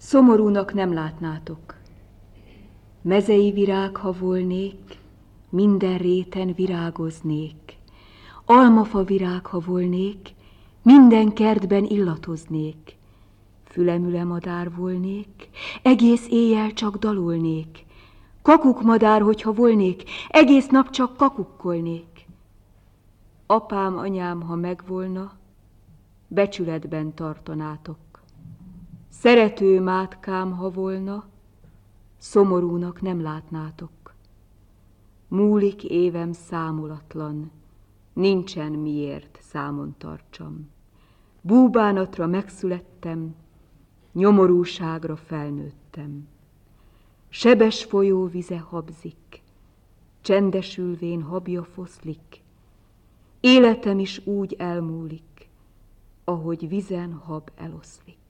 Szomorúnak nem látnátok. Mezei virág, ha volnék, minden réten virágoznék. Almafa virág, ha volnék, minden kertben illatoznék. Fülemüle madár volnék, egész éjjel csak dalolnék. Kakukmadár, hogyha volnék, egész nap csak kakukkolnék. Apám, anyám, ha megvolna, becsületben tartanátok. Szerető mátkám, ha volna, szomorúnak nem látnátok. Múlik évem számolatlan, nincsen miért számon tartsam. Búbánatra megszülettem, nyomorúságra felnőttem. Sebes folyó vize habzik, csendesülvén habja foszlik. Életem is úgy elmúlik, ahogy vizen hab eloszlik.